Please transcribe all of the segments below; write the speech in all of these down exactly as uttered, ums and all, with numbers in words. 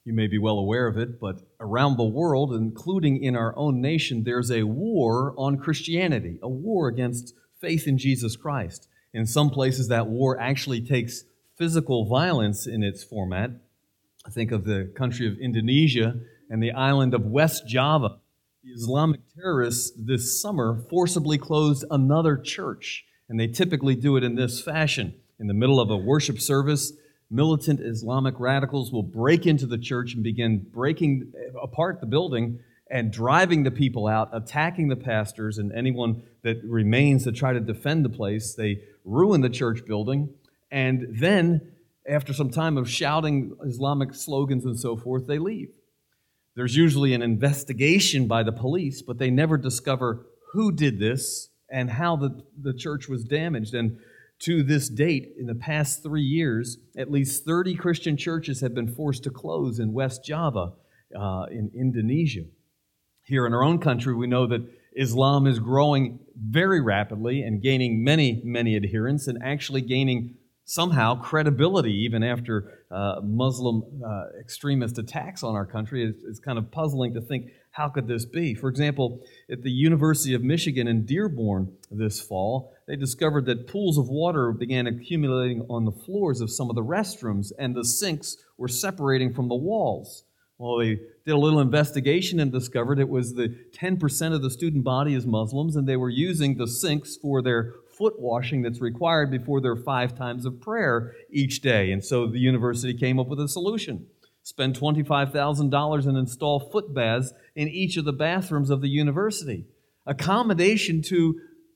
You may be well aware of it, but around the world, including in our own nation, there's a war on Christianity, a war against faith in Jesus Christ. In some places, that war actually takes physical violence in its format. I think of the country of Indonesia and the island of West Java. The Islamic terrorists this summer forcibly closed another church, and they typically do it in this fashion. In the middle of a worship service, militant Islamic radicals will break into the church and begin breaking apart the building and driving the people out, attacking the pastors and anyone that remains to try to defend the place. They ruin the church building, and then, after some time of shouting Islamic slogans and so forth, they leave. There's usually an investigation by the police, but they never discover who did this and how the, the church was damaged. And to this date, in the past three years, at least thirty Christian churches have been forced to close in West Java, uh, in Indonesia. Here in our own country, we know that Islam is growing very rapidly and gaining many, many adherents and actually gaining somehow credibility even after uh, Muslim uh, extremist attacks on our country. It's, it's kind of puzzling to think, how could this be? For example, at the University of Michigan in Dearborn this fall, they discovered that pools of water began accumulating on the floors of some of the restrooms, and the sinks were separating from the walls. Well, they did a little investigation and discovered it was the ten percent of the student body is Muslims, and they were using the sinks for their foot washing that's required before their five times of prayer each day. And so the university came up with a solution. Spend twenty-five thousand dollars and install foot baths in each of the bathrooms of the university. Accommodation to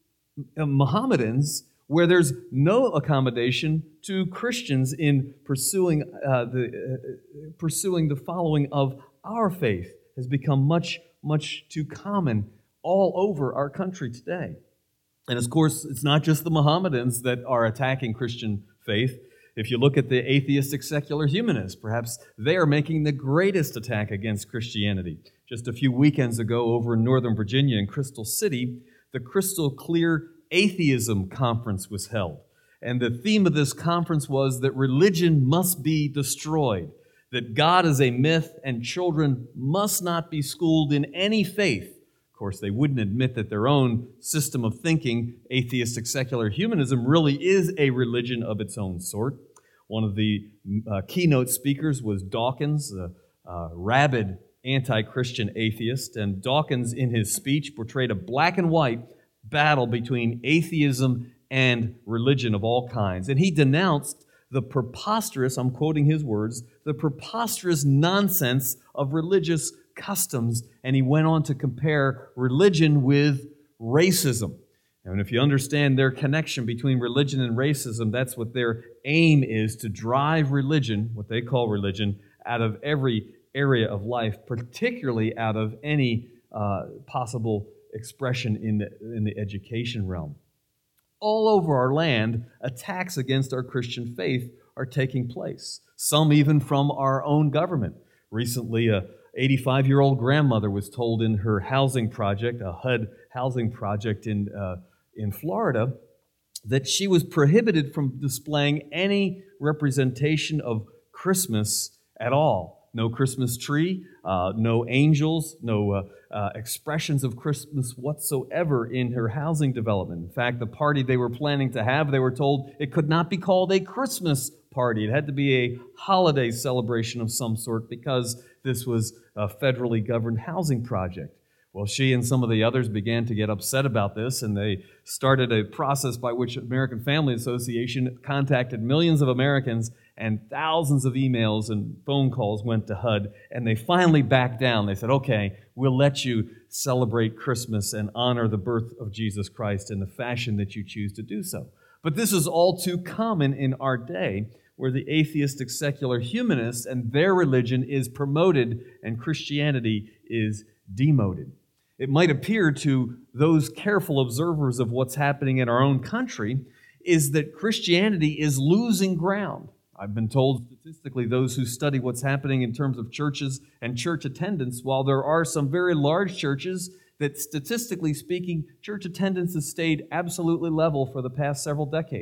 Mohammedans where there's no accommodation to Christians in pursuing uh, the uh, pursuing the following of our faith has become much, much too common all over our country today. And of course, it's not just the Mohammedans that are attacking Christian faith. If you look at the atheistic secular humanists, perhaps they are making the greatest attack against Christianity. Just a few weekends ago over in Northern Virginia in Crystal City, the Crystal Clear Atheism Conference was held. And the theme of this conference was that religion must be destroyed, that God is a myth and children must not be schooled in any faith. Of course, they wouldn't admit that their own system of thinking, atheistic secular humanism, really is a religion of its own sort. One of the uh, keynote speakers was Dawkins, a uh, rabid anti-Christian atheist, and Dawkins, in his speech, portrayed a black and white battle between atheism and religion of all kinds. And he denounced the preposterous, I'm quoting his words, the preposterous nonsense of religious customs, and he went on to compare religion with racism. And if you understand their connection between religion and racism, that's what their aim is, to drive religion, what they call religion, out of every area of life, particularly out of any uh, possible expression in the, in the education realm. All over our land, attacks against our Christian faith are taking place, some even from our own government. Recently, a eighty-five-year-old grandmother was told in her housing project, a H U D housing project in, uh, in Florida, that she was prohibited from displaying any representation of Christmas at all. No Christmas tree, uh, no angels, no uh, uh, expressions of Christmas whatsoever in her housing development. In fact, the party they were planning to have, they were told it could not be called a Christmas party. It had to be a holiday celebration of some sort because this was a federally governed housing project. Well, she and some of the others began to get upset about this, and they started a process by which American Family Association contacted millions of Americans, and thousands of emails and phone calls went to H U D, and they finally backed down. They said, okay, we'll let you celebrate Christmas and honor the birth of Jesus Christ in the fashion that you choose to do so. But this is all too common in our day, where the atheistic secular humanists and their religion is promoted and Christianity is demoted. It might appear to those careful observers of what's happening in our own country is that Christianity is losing ground. I've been told statistically, those who study what's happening in terms of churches and church attendance, while there are some very large churches that statistically speaking, church attendance has stayed absolutely level for the past several decades.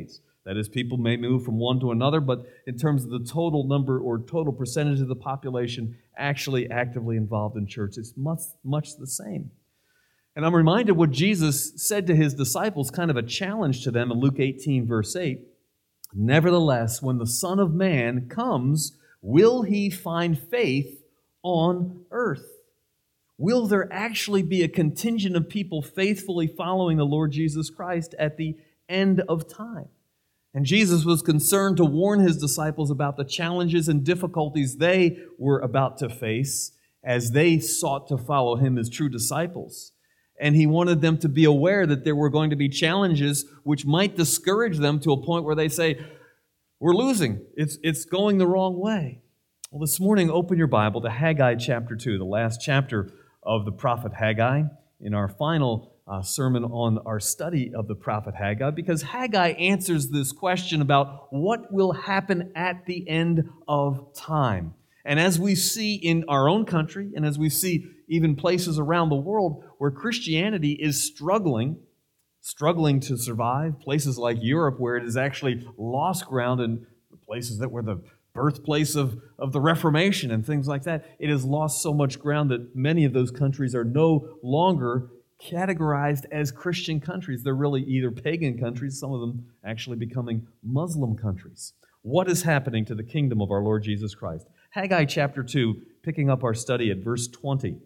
That is, people may move from one to another, but in terms of the total number or total percentage of the population actually actively involved in church, it's much, much the same. And I'm reminded what Jesus said to his disciples, kind of a challenge to them in Luke eighteen, verse eight. Nevertheless, when the Son of Man comes, will he find faith on earth? Will there actually be a contingent of people faithfully following the Lord Jesus Christ at the end of time? And Jesus was concerned to warn his disciples about the challenges and difficulties they were about to face as they sought to follow him as true disciples. And he wanted them to be aware that there were going to be challenges which might discourage them to a point where they say, we're losing. It's, it's going the wrong way. Well, this morning, open your Bible to Haggai chapter two, the last chapter of the prophet Haggai, in our final uh, sermon on our study of the prophet Haggai, because Haggai answers this question about what will happen at the end of time. And as we see in our own country, and as we see even places around the world where Christianity is struggling, struggling to survive, places like Europe where it has actually lost ground, and places that were the birthplace of, of the Reformation and things like that, it has lost so much ground that many of those countries are no longer categorized as Christian countries. They're really either pagan countries, some of them actually becoming Muslim countries. What is happening to the kingdom of our Lord Jesus Christ? Haggai chapter two, picking up our study at verse twenty.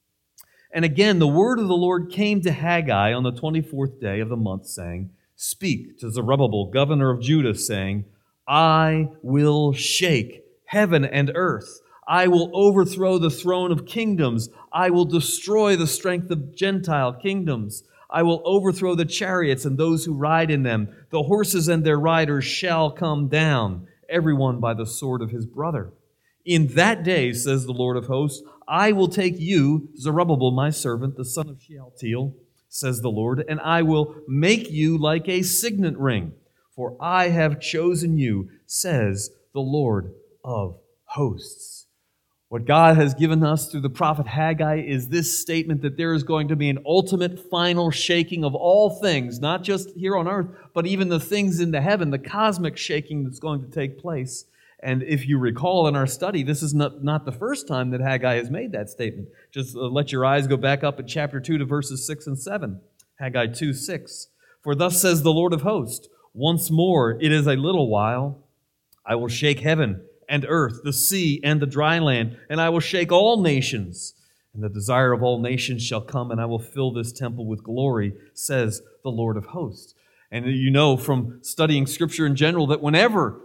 And again, the word of the Lord came to Haggai on the twenty-fourth day of the month, saying, Speak to Zerubbabel, governor of Judah, saying, I will shake heaven and earth. I will overthrow the throne of kingdoms. I will destroy the strength of Gentile kingdoms. I will overthrow the chariots and those who ride in them. The horses and their riders shall come down, everyone by the sword of his brother. In that day, says the Lord of hosts, I will take you, Zerubbabel, my servant, the son of Shealtiel, says the Lord, and I will make you like a signet ring. For I have chosen you, says the Lord of hosts. What God has given us through the prophet Haggai is this statement that there is going to be an ultimate final shaking of all things, not just here on earth, but even the things into heaven, the cosmic shaking that's going to take place. And if you recall in our study, this is not, not the first time that Haggai has made that statement. Just uh, let your eyes go back up in chapter two to verses six and seven. Haggai two, six. For thus says the Lord of hosts, once more it is a little while, I will shake heaven and earth, the sea and the dry land, and I will shake all nations. And the desire of all nations shall come, and I will fill this temple with glory, says the Lord of hosts. And you know from studying Scripture in general that whenever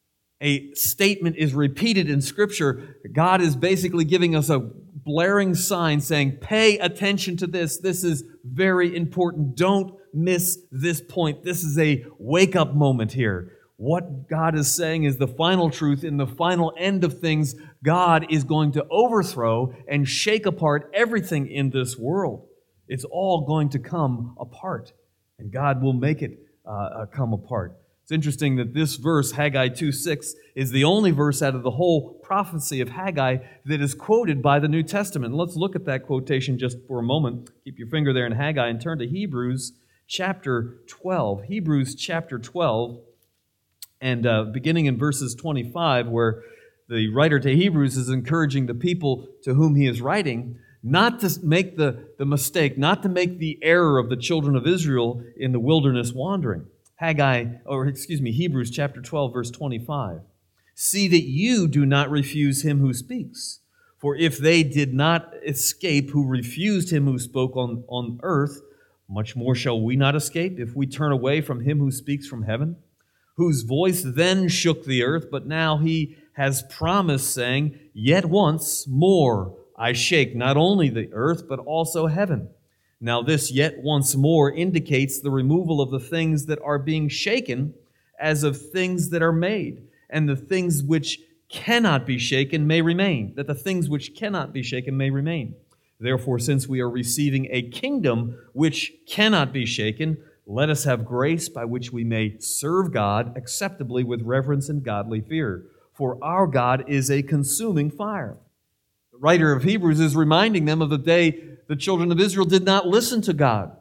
a statement is repeated in Scripture, God is basically giving us a blaring sign saying, pay attention to this. This is very important. Don't miss this point. This is a wake-up moment here. What God is saying is the final truth. In the final end of things, God is going to overthrow and shake apart everything in this world. It's all going to come apart, and God will make it uh, come apart. It's interesting that this verse, Haggai two six, is the only verse out of the whole prophecy of Haggai that is quoted by the New Testament. Let's look at that quotation just for a moment. Keep your finger there in Haggai and turn to Hebrews chapter twelve. Hebrews chapter twelve, and uh, beginning in verses twenty-five, where the writer to Hebrews is encouraging the people to whom he is writing not to make the, the mistake, not to make the error of the children of Israel in the wilderness wandering. Haggai, or excuse me, Hebrews chapter twelve, verse twenty-five. See that you do not refuse him who speaks. For if they did not escape who refused him who spoke on, on earth, much more shall we not escape if we turn away from him who speaks from heaven, whose voice then shook the earth, but now he has promised, saying, Yet once more I shake not only the earth, but also heaven. Now this yet once more indicates the removal of the things that are being shaken as of things that are made, and the things which cannot be shaken may remain, that the things which cannot be shaken may remain. Therefore, since we are receiving a kingdom which cannot be shaken, let us have grace by which we may serve God acceptably with reverence and godly fear. For our God is a consuming fire. The writer of Hebrews is reminding them of the day the children of Israel did not listen to God.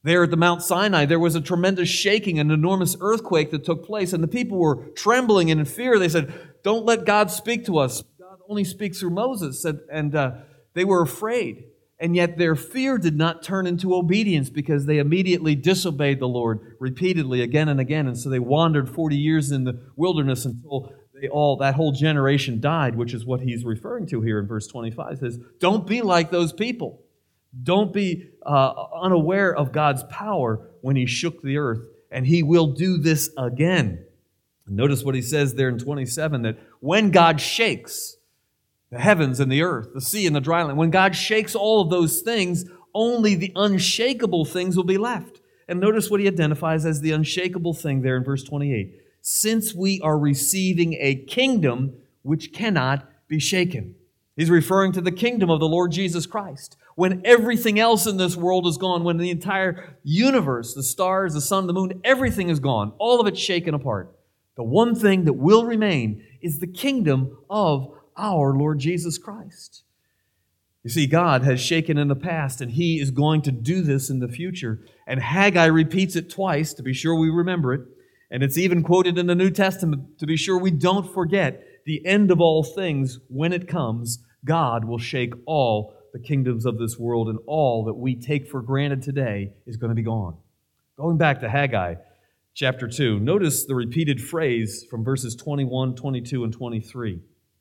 There at the Mount Sinai, there was a tremendous shaking, an enormous earthquake that took place, and the people were trembling and in fear. They said, don't let God speak to us. God only speaks through Moses. And, and uh, they were afraid. And yet their fear did not turn into obedience because they immediately disobeyed the Lord repeatedly again and again. And so they wandered forty years in the wilderness until they all, that whole generation died, which is what he's referring to here in verse twenty-five. It says, don't be like those people. Don't be uh, unaware of God's power when he shook the earth, and he will do this again. Notice what he says there in twenty-seven, that when God shakes the heavens and the earth, the sea and the dry land, when God shakes all of those things, only the unshakable things will be left. And notice what he identifies as the unshakable thing there in verse twenty-eight. Since we are receiving a kingdom which cannot be shaken. He's referring to the kingdom of the Lord Jesus Christ. When everything else in this world is gone, when the entire universe, the stars, the sun, the moon, everything is gone, all of it shaken apart, the one thing that will remain is the kingdom of our Lord Jesus Christ. You see, God has shaken in the past, and he is going to do this in the future. And Haggai repeats it twice to be sure we remember it. And it's even quoted in the New Testament to be sure we don't forget the end of all things. When it comes, God will shake all the kingdoms of this world, and all that we take for granted today is going to be gone. Going back to Haggai chapter two, notice the repeated phrase from verses twenty-one, twenty-two, and twenty-three.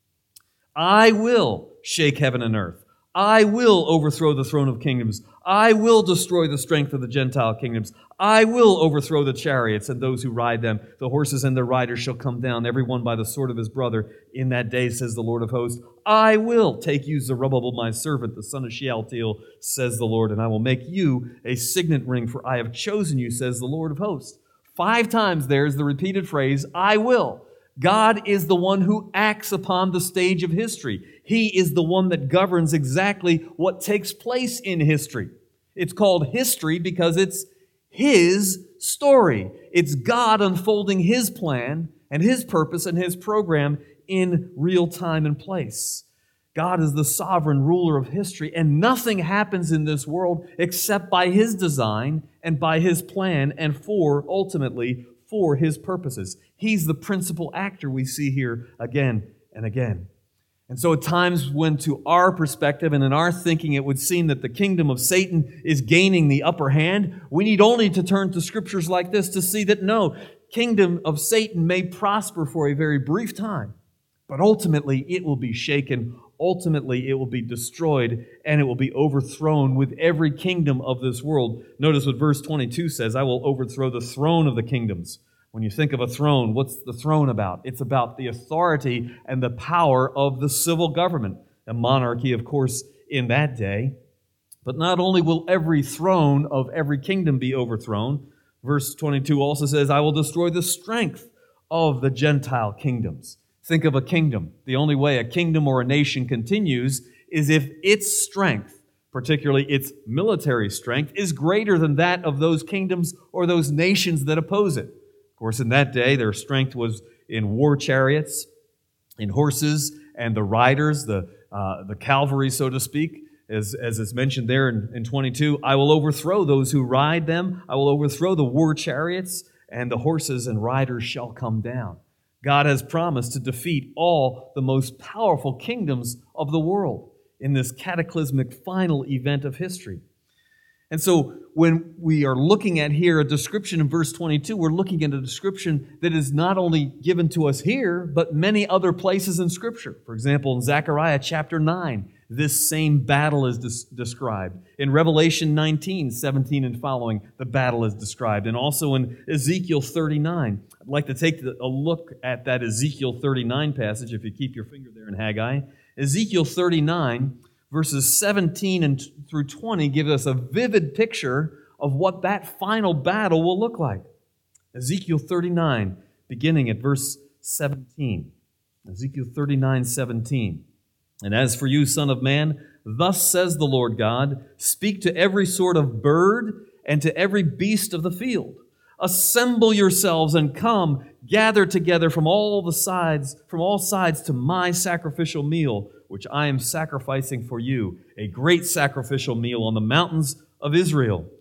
I will shake heaven and earth. I will overthrow the throne of kingdoms. I will destroy the strength of the Gentile kingdoms. I will overthrow the chariots and those who ride them. The horses and their riders shall come down, every one by the sword of his brother. In that day, says the Lord of hosts, I will take you Zerubbabel, my servant, the son of Shealtiel, says the Lord, and I will make you a signet ring, for I have chosen you, says the Lord of hosts. Five times there is the repeated phrase, I will. God is the one who acts upon the stage of history. He is the one that governs exactly what takes place in history. It's called history because it's His story. It's God unfolding His plan and His purpose and His program in real time and place. God is the sovereign ruler of history, and nothing happens in this world except by His design and by His plan and for, ultimately, for His purposes. He's the principal actor we see here again and again. And so at times when to our perspective and in our thinking it would seem that the kingdom of Satan is gaining the upper hand, we need only to turn to scriptures like this to see that no, kingdom of Satan may prosper for a very brief time, but ultimately it will be shaken, ultimately it will be destroyed, and it will be overthrown with every kingdom of this world. Notice what verse twenty-two says, I will overthrow the throne of the kingdoms. When you think of a throne, what's the throne about? It's about the authority and the power of the civil government. A monarchy, of course, in that day. But not only will every throne of every kingdom be overthrown, verse twenty-two also says, I will destroy the strength of the Gentile kingdoms. Think of a kingdom. The only way a kingdom or a nation continues is if its strength, particularly its military strength, is greater than that of those kingdoms or those nations that oppose it. Of course, in that day, their strength was in war chariots, in horses, and the riders, the uh, the cavalry, so to speak, as, as is mentioned there in, in twenty-two. I will overthrow those who ride them. I will overthrow the war chariots, and the horses and riders shall come down. God has promised to defeat all the most powerful kingdoms of the world in this cataclysmic final event of history. And so when we are looking at here a description in verse twenty-two, we're looking at a description that is not only given to us here, but many other places in Scripture. For example, in Zechariah chapter nine, this same battle is des- described. In Revelation nineteen, seventeen and following, the battle is described. And also in Ezekiel thirty-nine. I'd like to take a look at that Ezekiel thirty-nine passage, if you keep your finger there in Haggai. Ezekiel thirty-nine, verses seventeen and through twenty give us a vivid picture of what that final battle will look like. Ezekiel thirty-nine, beginning at verse seventeen. Ezekiel thirty-nine, seventeen. And as for you, son of man, thus says the Lord God, speak to every sort of bird and to every beast of the field. Assemble yourselves and come, gather together from all the sides, from all sides to my sacrificial meal, which I am sacrificing for you, a great sacrificial meal on the mountains of Israel.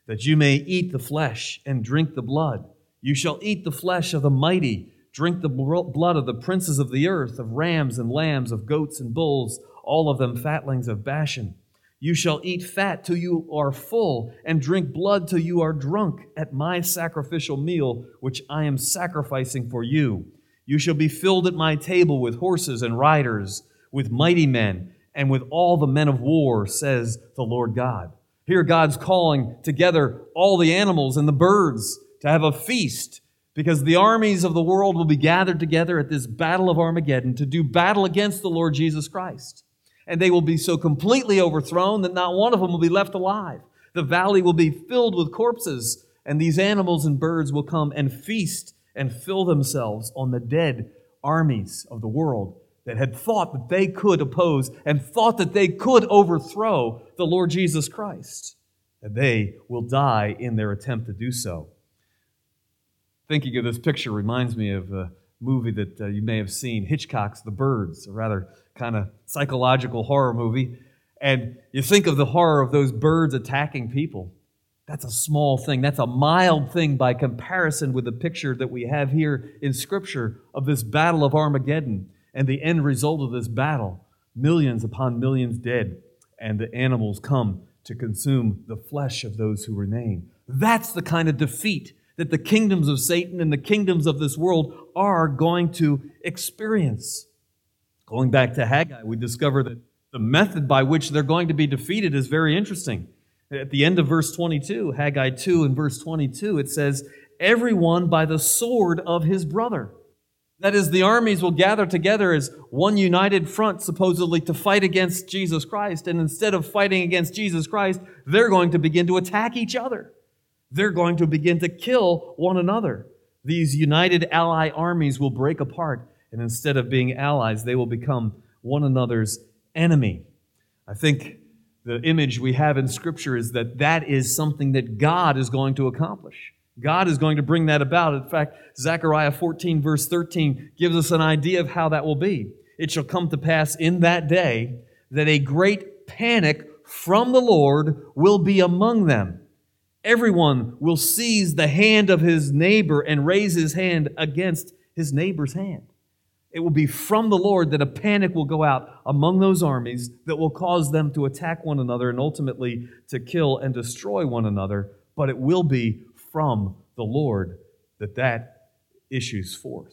that you may eat the flesh and drink the blood. You shall eat the flesh of the mighty, drink the blood of the princes of the earth, of rams and lambs, of goats and bulls, all of them fatlings of Bashan. You shall eat fat till you are full, and drink blood till you are drunk at my sacrificial meal, which I am sacrificing for you. You shall be filled at my table with horses and riders, with mighty men, and with all the men of war, says the Lord God. Here God's calling together all the animals and the birds to have a feast, because the armies of the world will be gathered together at this battle of Armageddon to do battle against the Lord Jesus Christ. And they will be so completely overthrown that not one of them will be left alive. The valley will be filled with corpses, and these animals and birds will come and feast and fill themselves on the dead armies of the world that had thought that they could oppose and thought that they could overthrow the Lord Jesus Christ. And they will die in their attempt to do so. Thinking of this picture reminds me of a movie that uh, you may have seen, Hitchcock's The Birds, a rather kind of psychological horror movie. And you think of the horror of those birds attacking people. That's a small thing. That's a mild thing by comparison with the picture that we have here in Scripture of this battle of Armageddon and the end result of this battle. Millions upon millions dead, and the animals come to consume the flesh of those who remain. That's the kind of defeat that the kingdoms of Satan and the kingdoms of this world are going to experience. Going back to Haggai, we discover that the method by which they're going to be defeated is very interesting. At the end of verse twenty-two, Haggai two and verse twenty-two, it says, "Everyone by the sword of his brother." That is, the armies will gather together as one united front, supposedly, to fight against Jesus Christ. And instead of fighting against Jesus Christ, they're going to begin to attack each other. They're going to begin to kill one another. These united ally armies will break apart, and instead of being allies, they will become one another's enemy. I think the image we have in Scripture is that that is something that God is going to accomplish. God is going to bring that about. In fact, Zechariah fourteen, verse thirteen, gives us an idea of how that will be. "It shall come to pass in that day that a great panic from the Lord will be among them. Everyone will seize the hand of his neighbor and raise his hand against his neighbor's hand." It will be from the Lord that a panic will go out among those armies that will cause them to attack one another and ultimately to kill and destroy one another. But it will be from the Lord that that issues forth.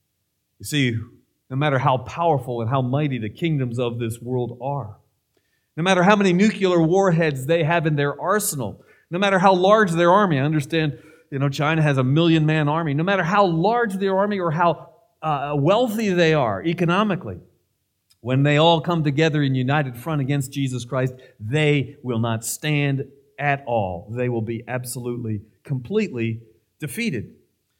You see, no matter how powerful and how mighty the kingdoms of this world are, no matter how many nuclear warheads they have in their arsenal, no matter how large their army, I understand, you know, China has a million-man army, no matter how large their army or how uh, wealthy they are economically, when they all come together in united front against Jesus Christ, they will not stand at all. They will be absolutely, completely defeated.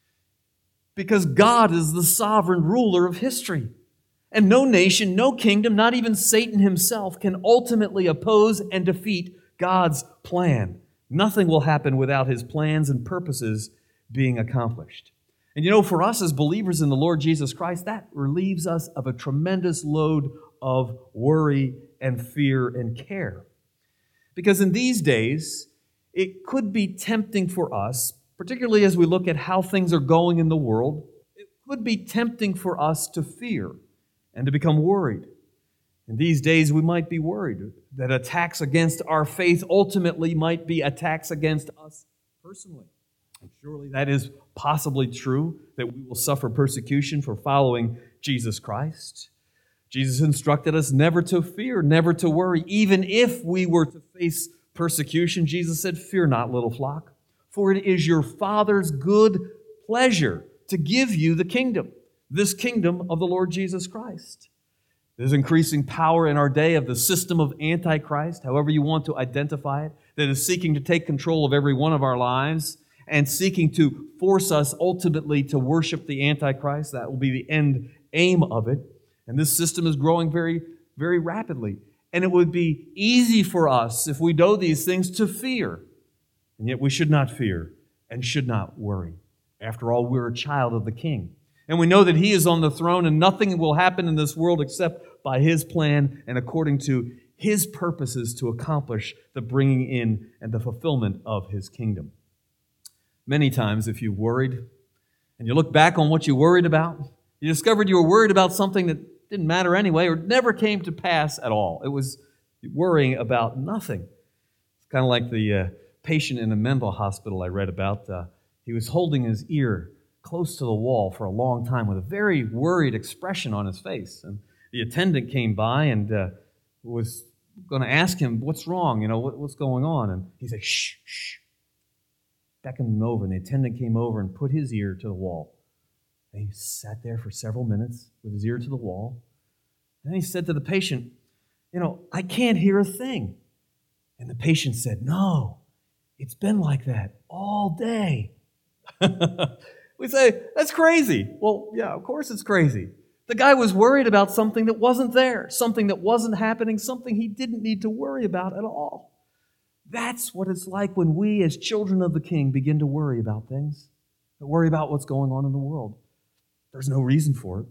Because God is the sovereign ruler of history. And no nation, no kingdom, not even Satan himself, can ultimately oppose and defeat God's plan. Nothing will happen without His plans and purposes being accomplished. And you know, for us as believers in the Lord Jesus Christ, that relieves us of a tremendous load of worry and fear and care. Because in these days, it could be tempting for us, particularly as we look at how things are going in the world, it could be tempting for us to fear and to become worried. In these days, we might be worried that attacks against our faith ultimately might be attacks against us personally. And surely that is possibly true, that we will suffer persecution for following Jesus Christ. Jesus instructed us never to fear, never to worry. Even if we were to face persecution, Jesus said, "Fear not, little flock, for it is your Father's good pleasure to give you the kingdom," this kingdom of the Lord Jesus Christ. There's increasing power in our day of the system of Antichrist, however you want to identify it, that is seeking to take control of every one of our lives and seeking to force us ultimately to worship the Antichrist. That will be the end aim of it. And this system is growing very, very rapidly. And it would be easy for us, if we know these things, to fear. And yet we should not fear and should not worry. After all, we're a child of the King. And we know that He is on the throne and nothing will happen in this world except by His plan and according to His purposes to accomplish the bringing in and the fulfillment of His kingdom. Many times, if you worried and you look back on what you worried about, you discovered you were worried about something that didn't matter anyway or never came to pass at all. It was worrying about nothing. It's kind of like the uh, patient in a mental hospital I read about. Uh, he was holding his ear close to the wall for a long time with a very worried expression on his face. And the attendant came by and uh, was going to ask him, what's wrong? You know, what, what's going on? And he said, shh, shh. Beckoned him over, and the attendant came over and put his ear to the wall. And he sat there for several minutes with his ear to the wall. And then he said to the patient, you know, I can't hear a thing. And the patient said, no, it's been like that all day. We say, that's crazy. Well, yeah, of course it's crazy. The guy was worried about something that wasn't there, something that wasn't happening, something he didn't need to worry about at all. That's what it's like when we, as children of the King, begin to worry about things, to worry about what's going on in the world. There's no reason for it.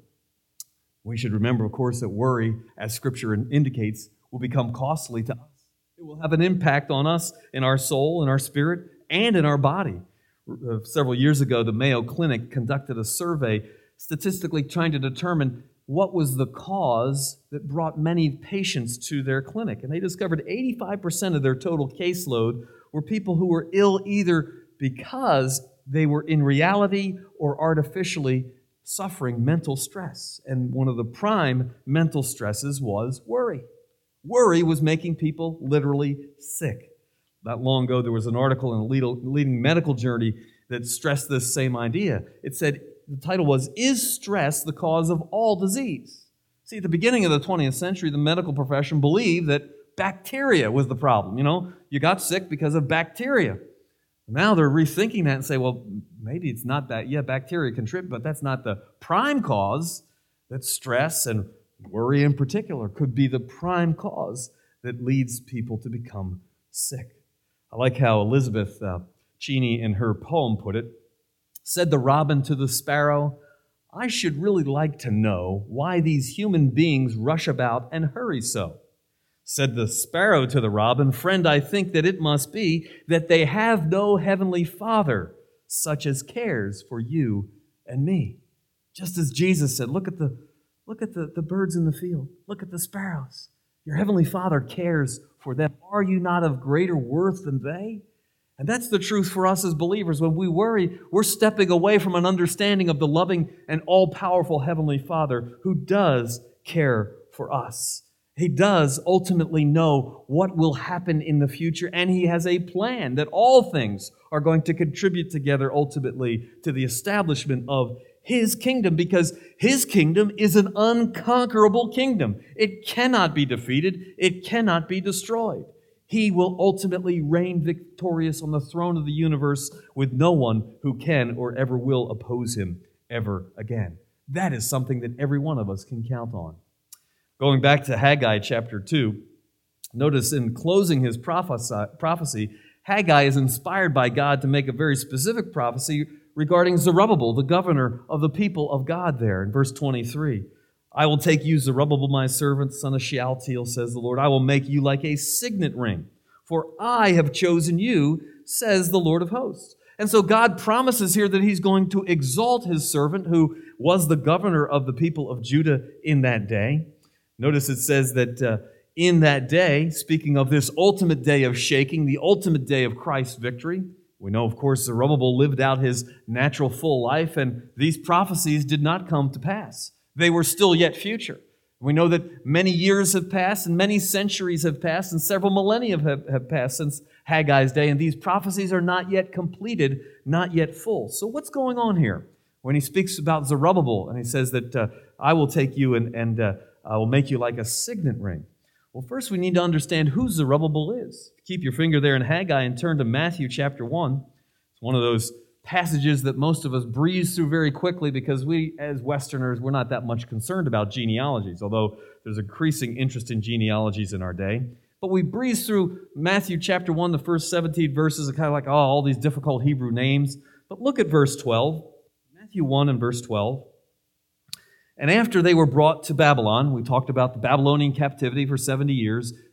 We should remember, of course, that worry, as Scripture indicates, will become costly to us. It will have an impact on us in our soul, in our spirit, and in our body. Several years ago, the Mayo Clinic conducted a survey statistically trying to determine what was the cause that brought many patients to their clinic. And they discovered eighty-five percent of their total caseload were people who were ill either because they were in reality or artificially suffering mental stress. And one of the prime mental stresses was worry. Worry was making people literally sick. Not long ago, there was an article in a leading medical journal that stressed this same idea. It said, the title was, Is Stress the Cause of All Disease? See, at the beginning of the twentieth century, the medical profession believed that bacteria was the problem. You know, you got sick because of bacteria. Now they're rethinking that and say, well, maybe it's not that. Yeah, bacteria contribute, but that's not the prime cause. That stress and worry in particular could be the prime cause that leads people to become sick. I like how Elizabeth uh, Cheney in her poem put it. Said the robin to the sparrow, I should really like to know why these human beings rush about and hurry so. Said the sparrow to the robin, friend, I think that it must be that they have no heavenly Father, such as cares for you and me. Just as Jesus said, look at the, look at the, the birds in the field. Look at the sparrows. Your heavenly Father cares for them. Are you not of greater worth than they? And that's the truth for us as believers. When we worry, we're stepping away from an understanding of the loving and all-powerful Heavenly Father who does care for us. He does ultimately know what will happen in the future, and He has a plan that all things are going to contribute together ultimately to the establishment of His kingdom, because His kingdom is an unconquerable kingdom. It cannot be defeated. It cannot be destroyed. He will ultimately reign victorious on the throne of the universe with no one who can or ever will oppose Him ever again. That is something that every one of us can count on. Going back to Haggai chapter two, notice in closing his prophecy, Haggai is inspired by God to make a very specific prophecy regarding Zerubbabel, the governor of the people of God there in verse twenty-three. I will take you, Zerubbabel, my servant, son of Shealtiel, says the Lord. I will make you like a signet ring, for I have chosen you, says the Lord of hosts. And so God promises here that He's going to exalt His servant, who was the governor of the people of Judah in that day. Notice it says that uh, in that day, speaking of this ultimate day of shaking, the ultimate day of Christ's victory, we know, of course, Zerubbabel lived out his natural full life, and these prophecies did not come to pass. They were still yet future. We know that many years have passed and many centuries have passed and several millennia have, have passed since Haggai's day, and these prophecies are not yet completed, not yet full. So what's going on here? When he speaks about Zerubbabel and he says that uh, I will take you and, and uh, I will make you like a signet ring. Well, first we need to understand who Zerubbabel is. Keep your finger there in Haggai and turn to Matthew chapter one. It's one of those passages that most of us breeze through very quickly because we, as Westerners, we're not that much concerned about genealogies, although there's increasing interest in genealogies in our day. But we breeze through Matthew chapter one, the first seventeen verses, are kind of like, oh, all these difficult Hebrew names. But look at verse twelve. Matthew one and verse twelve. And after they were brought to Babylon, we talked about the Babylonian captivity for seventy years,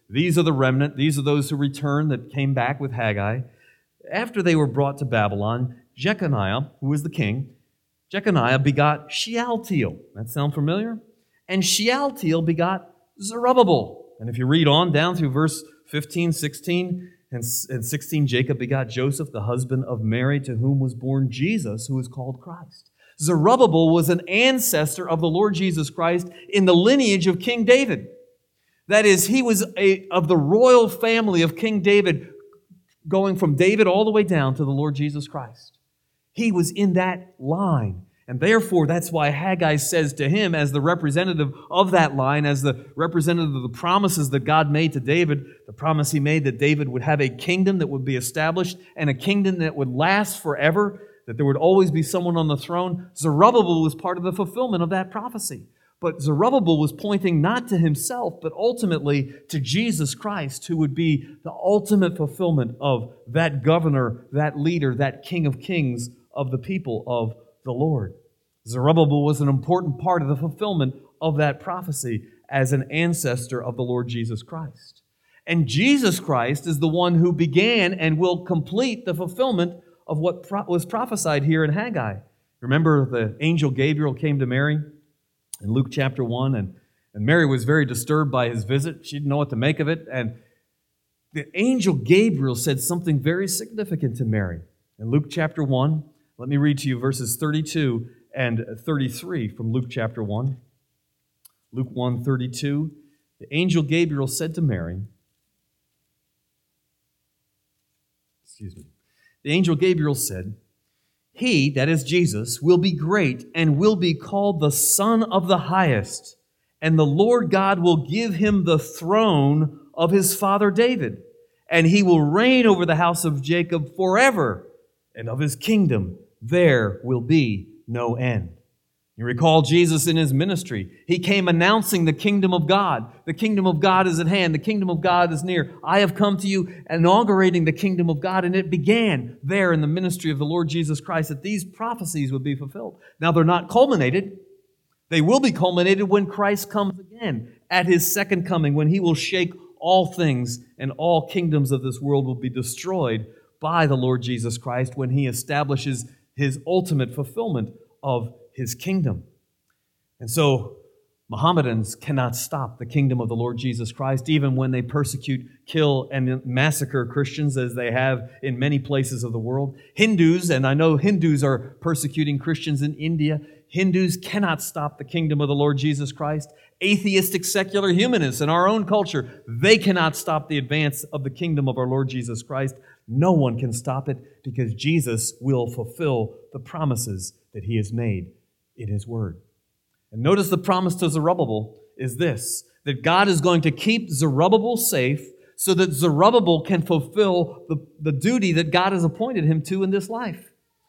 these are the remnant, these are those who returned that came back with Haggai. After they were brought to Babylon, Jeconiah, who was the king, Jeconiah begot Shealtiel. That sound familiar? And Shealtiel begot Zerubbabel. And if you read on down through verse fifteen, sixteen, and sixteen, Jacob begot Joseph, the husband of Mary, to whom was born Jesus, who is called Christ. Zerubbabel was an ancestor of the Lord Jesus Christ in the lineage of King David. That is, he was a, of the royal family of King David, going from David all the way down to the Lord Jesus Christ. He was in that line. And therefore, that's why Haggai says to him, as the representative of that line, as the representative of the promises that God made to David, the promise he made that David would have a kingdom that would be established and a kingdom that would last forever, that there would always be someone on the throne. Zerubbabel was part of the fulfillment of that prophecy. But Zerubbabel was pointing not to himself, but ultimately to Jesus Christ, who would be the ultimate fulfillment of that governor, that leader, that King of Kings of the people of the Lord. Zerubbabel was an important part of the fulfillment of that prophecy as an ancestor of the Lord Jesus Christ. And Jesus Christ is the one who began and will complete the fulfillment of what pro- was prophesied here in Haggai. Remember, the angel Gabriel came to Mary in Luke chapter one, and, and Mary was very disturbed by his visit. She didn't know what to make of it. And the angel Gabriel said something very significant to Mary. In Luke chapter one, let me read to you verses thirty-two and thirty-three from Luke chapter one. Luke one, thirty-two. The angel Gabriel said to Mary, excuse me, the angel Gabriel said, "He," that is Jesus, "will be great and will be called the Son of the Highest, and the Lord God will give him the throne of his father David, and he will reign over the house of Jacob forever, and of his kingdom there will be no end." You recall Jesus in his ministry. He came announcing the kingdom of God. The kingdom of God is at hand. The kingdom of God is near. I have come to you inaugurating the kingdom of God. And it began there in the ministry of the Lord Jesus Christ that these prophecies would be fulfilled. Now they're not culminated. They will be culminated when Christ comes again at his second coming, when he will shake all things and all kingdoms of this world will be destroyed by the Lord Jesus Christ when he establishes his ultimate fulfillment of his kingdom. And so Mohammedans cannot stop the kingdom of the Lord Jesus Christ, even when they persecute, kill, and massacre Christians as they have in many places of the world. Hindus, and I know Hindus are persecuting Christians in India, Hindus cannot stop the kingdom of the Lord Jesus Christ. Atheistic secular humanists in our own culture, they cannot stop the advance of the kingdom of our Lord Jesus Christ. No one can stop it because Jesus will fulfill the promises that he has made in his word. And notice the promise to Zerubbabel is this, that God is going to keep Zerubbabel safe so that Zerubbabel can fulfill the, the duty that God has appointed him to in this life.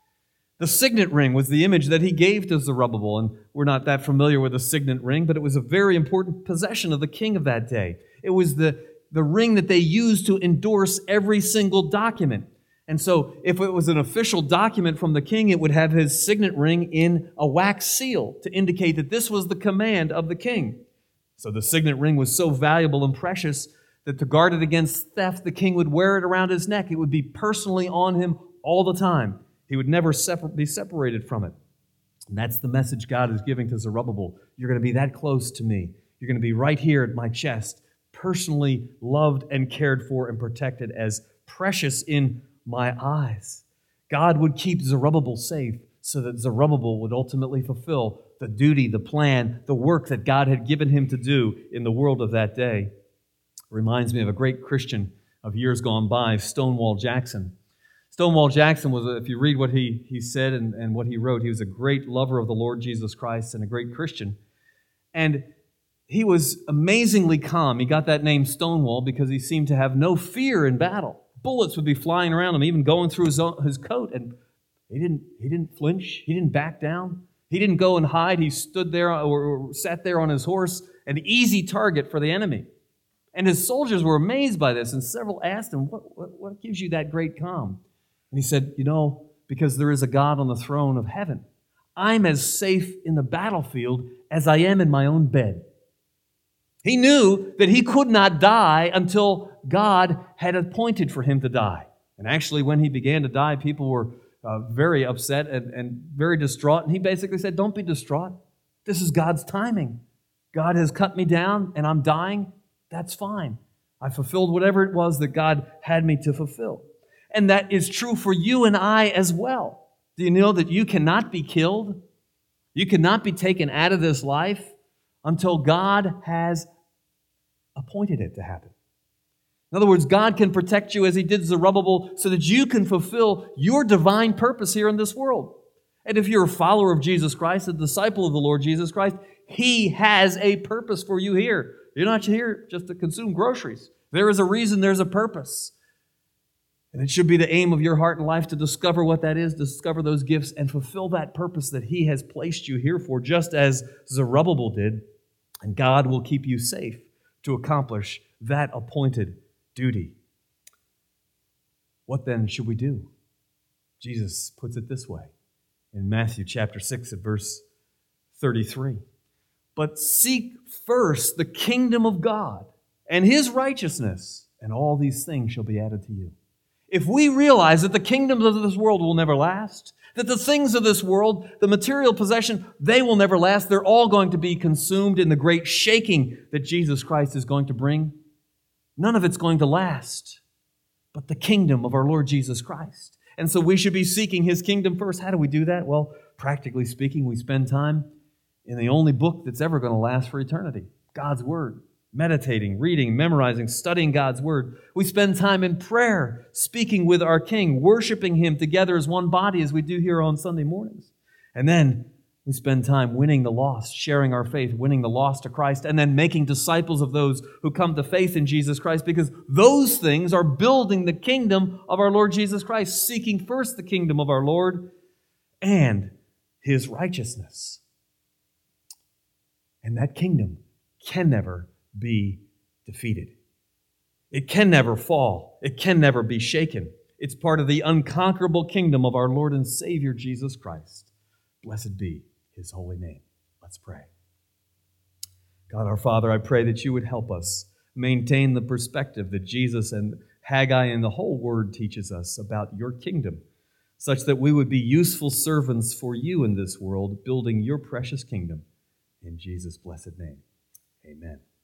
The signet ring was the image that he gave to Zerubbabel, and we're not that familiar with the signet ring, but it was a very important possession of the king of that day. It was the, the ring that they used to endorse every single document. And so if it was an official document from the king, it would have his signet ring in a wax seal to indicate that this was the command of the king. So the signet ring was so valuable and precious that to guard it against theft, the king would wear it around his neck. It would be personally on him all the time. He would never separ- be separated from it. And that's the message God is giving to Zerubbabel. You're going to be that close to me. You're going to be right here at my chest, personally loved and cared for and protected as precious in my eyes. God would keep Zerubbabel safe so that Zerubbabel would ultimately fulfill the duty, the plan, the work that God had given him to do in the world of that day. It reminds me of a great Christian of years gone by, Stonewall Jackson. Stonewall Jackson was, if you read what he, he said and, and what he wrote, he was a great lover of the Lord Jesus Christ and a great Christian. And he was amazingly calm. He got that name Stonewall because he seemed to have no fear in battle. Bullets would be flying around him, even going through his, own, his coat, and he didn't, he didn't flinch. He didn't back down. He didn't go and hide. He stood there or, or sat there on his horse, an easy target for the enemy. And his soldiers were amazed by this, and several asked him, what, what, what gives you that great calm? And he said, you know, because there is a God on the throne of heaven. I'm as safe in the battlefield as I am in my own bed. He knew that he could not die until God had appointed for him to die. And actually, when he began to die, people were uh, very upset and, and very distraught. And he basically said, don't be distraught. This is God's timing. God has cut me down and I'm dying. That's fine. I fulfilled whatever it was that God had me to fulfill. And that is true for you and I as well. Do you know that you cannot be killed? You cannot be taken out of this life until God has appointed it to happen. In other words, God can protect you as He did Zerubbabel so that you can fulfill your divine purpose here in this world. And if you're a follower of Jesus Christ, a disciple of the Lord Jesus Christ, He has a purpose for you here. You're not here just to consume groceries. There is a reason, there's a purpose. And it should be the aim of your heart and life to discover what that is, discover those gifts, and fulfill that purpose that He has placed you here for, just as Zerubbabel did. And God will keep you safe to accomplish that appointed duty. What then should we do? Jesus puts it this way in Matthew chapter six at verse thirty-three. But seek first the kingdom of God and His righteousness, and all these things shall be added to you. If we realize that the kingdoms of this world will never last, that the things of this world, the material possession, they will never last, they're all going to be consumed in the great shaking that Jesus Christ is going to bring, none of it's going to last but the kingdom of our Lord Jesus Christ. And so we should be seeking His kingdom first. How do we do that? Well, practically speaking, we spend time in the only book that's ever going to last for eternity, God's Word. Meditating, reading, memorizing, studying God's Word. We spend time in prayer, speaking with our King, worshiping Him together as one body as we do here on Sunday mornings. And then we spend time winning the lost, sharing our faith, winning the lost to Christ, and then making disciples of those who come to faith in Jesus Christ, because those things are building the kingdom of our Lord Jesus Christ, seeking first the kingdom of our Lord and His righteousness. And that kingdom can never be defeated. It can never fall. It can never be shaken. It's part of the unconquerable kingdom of our Lord and Savior, Jesus Christ. Blessed be His holy name. Let's pray. God our Father, I pray that You would help us maintain the perspective that Jesus and Haggai and the whole Word teaches us about Your kingdom, such that we would be useful servants for You in this world, building Your precious kingdom. In Jesus' blessed name, amen.